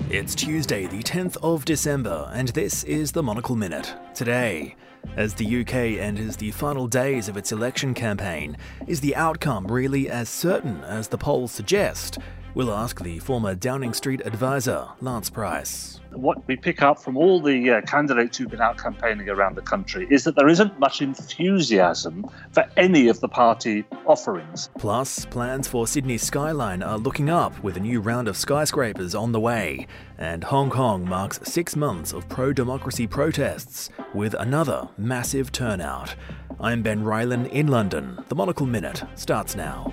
It's Tuesday, the 10th of December, and this is the Monocle Minute. Today, as the UK enters the final days of its election campaign, is the outcome really as certain as the polls suggest? We'll ask the former Downing Street advisor, Lance Price. What we pick up from all the candidates who've been out campaigning around the country is that there isn't much enthusiasm for any of the party offerings. Plus, plans for Sydney's skyline are looking up with a new round of skyscrapers on the way. And Hong Kong marks 6 months of pro-democracy protests with another massive turnout. I'm Ben Rylan in London. The Monocle Minute starts now.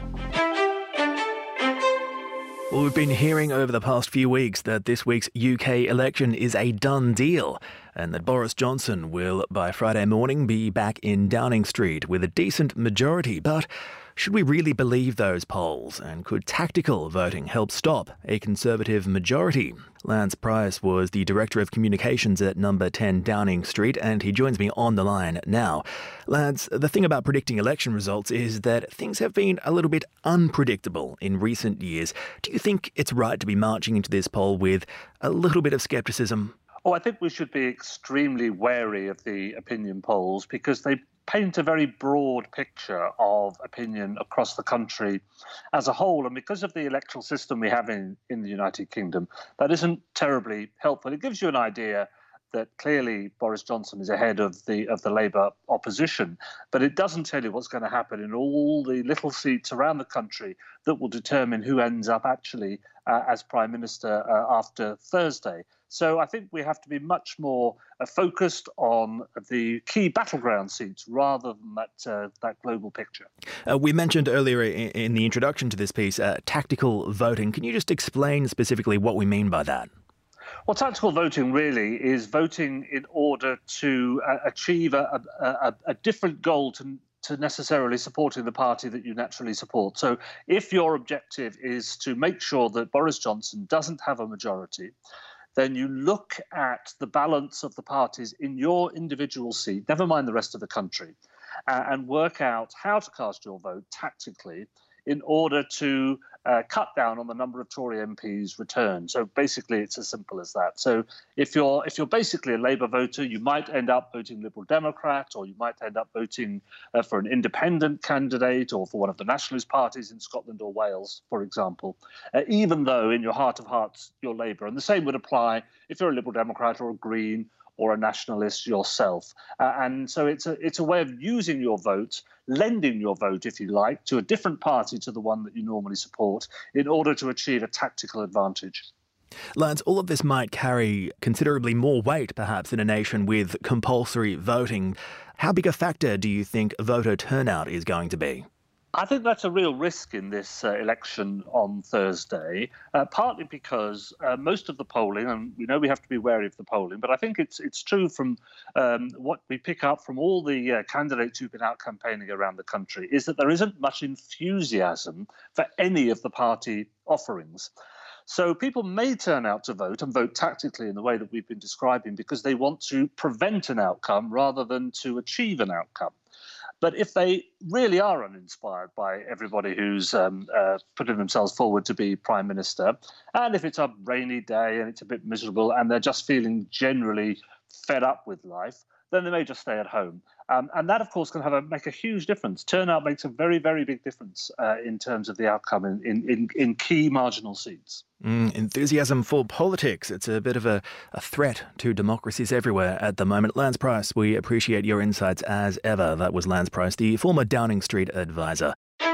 Well, we've been hearing over the past few weeks that this week's UK election is a done deal and that Boris Johnson will, by Friday morning, be back in Downing Street with a decent majority. But should we really believe those polls? And could tactical voting help stop a Conservative majority? Lance Price was the Director of Communications at number 10 Downing Street, and he joins me on the line now. Lance, the thing about predicting election results is that things have been a little bit unpredictable in recent years. Do you think it's right to be marching into this poll with a little bit of scepticism? Oh, I think we should be extremely wary of the opinion polls because they paint a very broad picture of opinion across the country as a whole. And because of the electoral system we have in the United Kingdom, that isn't terribly helpful. It gives you an idea that clearly Boris Johnson is ahead of the Labour opposition, but it doesn't tell you what's going to happen in all the little seats around the country that will determine who ends up actually as Prime Minister after Thursday. So I think we have to be much more focused on the key battleground seats rather than that global picture. We mentioned earlier in the introduction to this piece, tactical voting. Can you just explain specifically what we mean by that? Well, tactical voting really is voting in order to achieve a different goal to necessarily supporting the party that you naturally support. So if your objective is to make sure that Boris Johnson doesn't have a majority, then you look at the balance of the parties in your individual seat, never mind the rest of the country, and work out how to cast your vote tactically in order to cut down on the number of Tory MPs returned. So basically, it's as simple as that. So if you're basically a Labour voter, you might end up voting Liberal Democrat, or you might end up voting for an independent candidate, or for one of the nationalist parties in Scotland or Wales, for example, even though in your heart of hearts you're Labour. And the same would apply if you're a Liberal Democrat or a Green or a nationalist yourself. And so it's a way of using your vote, lending your vote, if you like, to a different party to the one that you normally support in order to achieve a tactical advantage. Lance, all of this might carry considerably more weight, perhaps, in a nation with compulsory voting. How big a factor do you think voter turnout is going to be? I think that's a real risk in this election on Thursday, partly because most of the polling, and we know we have to be wary of the polling, but I think it's true from what we pick up from all the candidates who've been out campaigning around the country, is that there isn't much enthusiasm for any of the party offerings. So people may turn out to vote and vote tactically in the way that we've been describing because they want to prevent an outcome rather than to achieve an outcome. But if they really are uninspired by everybody who's putting themselves forward to be Prime Minister, and if it's a rainy day and it's a bit miserable and they're just feeling generally fed up with life, then they may just stay at home. And that, of course, can make a huge difference. Turnout makes a very, very big difference in terms of the outcome in key marginal seats. Enthusiasm for politics. It's a bit of a threat to democracies everywhere at the moment. Lance Price, we appreciate your insights as ever. That was Lance Price, the former Downing Street advisor.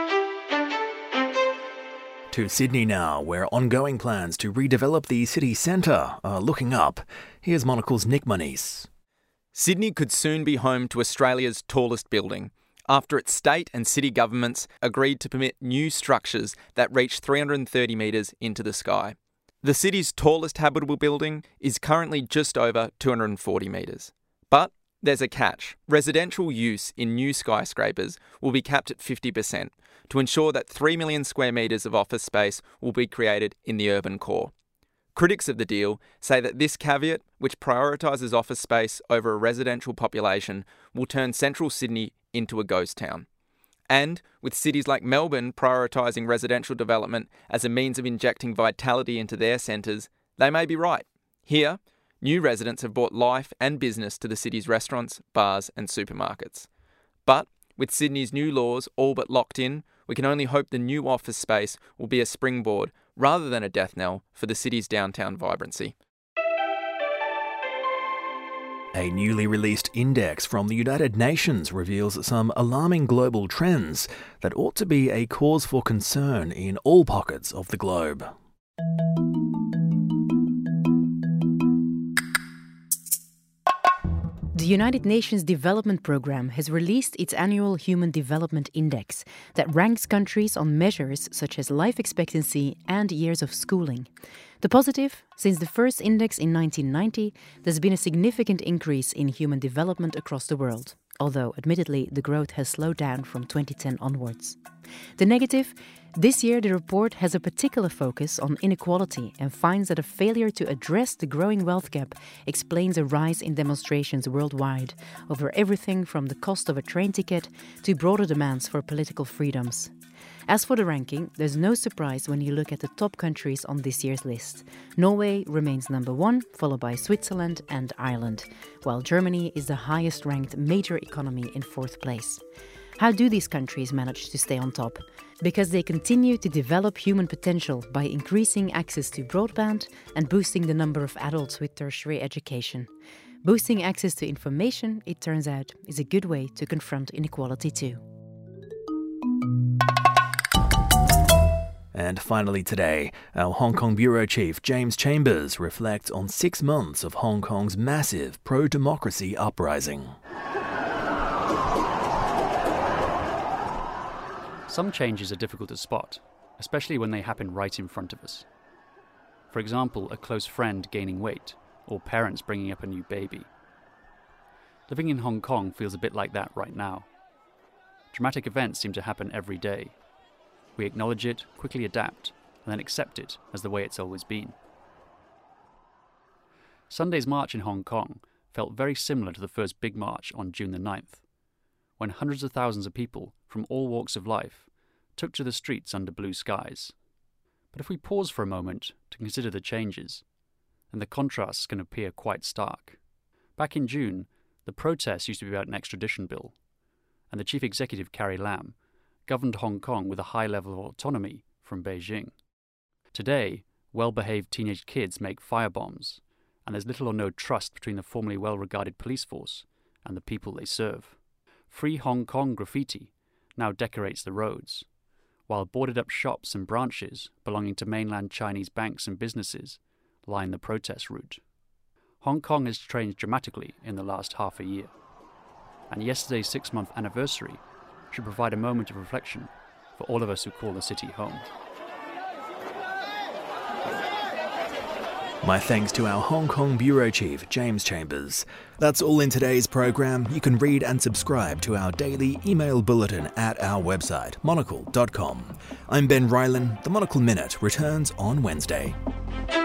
To Sydney now, where ongoing plans to redevelop the city centre are looking up. Here's Monocle's Nick Moniz. Sydney could soon be home to Australia's tallest building after its state and city governments agreed to permit new structures that reach 330 metres into the sky. The city's tallest habitable building is currently just over 240 metres. But there's a catch. Residential use in new skyscrapers will be capped at 50% to ensure that 3 million square metres of office space will be created in the urban core. Critics of the deal say that this caveat, which prioritises office space over a residential population, will turn central Sydney into a ghost town. And with cities like Melbourne prioritising residential development as a means of injecting vitality into their centres, They may be right. Here, new residents have brought life and business to the city's restaurants, bars and supermarkets. But with Sydney's new laws all but locked in, we can only hope the new office space will be a springboard rather than a death knell for the city's downtown vibrancy. A newly released index from the United Nations reveals some alarming global trends that ought to be a cause for concern in all pockets of the globe. The United Nations Development Programme has released its annual Human Development Index that ranks countries on measures such as life expectancy and years of schooling. The positive, since the first index in 1990, there's been a significant increase in human development across the world, although admittedly the growth has slowed down from 2010 onwards. The negative, this year the report has a particular focus on inequality and finds that a failure to address the growing wealth gap explains a rise in demonstrations worldwide over everything from the cost of a train ticket to broader demands for political freedoms. As for the ranking, there's no surprise when you look at the top countries on this year's list. Norway remains number 1, followed by Switzerland and Ireland, while Germany is the highest ranked major economy in 4th place. How do these countries manage to stay on top? Because they continue to develop human potential by increasing access to broadband and boosting the number of adults with tertiary education. Boosting access to information, it turns out, is a good way to confront inequality too. And finally today, our Hong Kong Bureau Chief James Chambers reflects on 6 months of Hong Kong's massive pro-democracy uprising. Some changes are difficult to spot, especially when they happen right in front of us. For example, a close friend gaining weight, or parents bringing up a new baby. Living in Hong Kong feels a bit like that right now. Dramatic events seem to happen every day. We acknowledge it, quickly adapt, and then accept it as the way it's always been. Sunday's march in Hong Kong felt very similar to the first big march on June the 9th, when hundreds of thousands of people from all walks of life took to the streets under blue skies. But if we pause for a moment to consider the changes, then the contrasts can appear quite stark. Back in June, the protests used to be about an extradition bill, and the chief executive, Carrie Lam, governed Hong Kong with a high level of autonomy from Beijing. Today, well-behaved teenage kids make firebombs, and there's little or no trust between the formerly well-regarded police force and the people they serve. Free Hong Kong graffiti now decorates the roads, while boarded-up shops and branches belonging to mainland Chinese banks and businesses line the protest route. Hong Kong has changed dramatically in the last half a year, and yesterday's 6-month anniversary should provide a moment of reflection for all of us who call the city home. My thanks to our Hong Kong Bureau Chief, James Chambers. That's all in today's program. You can read and subscribe to our daily email bulletin at our website, monocle.com. I'm Ben Ryland. The Monocle Minute returns on Wednesday.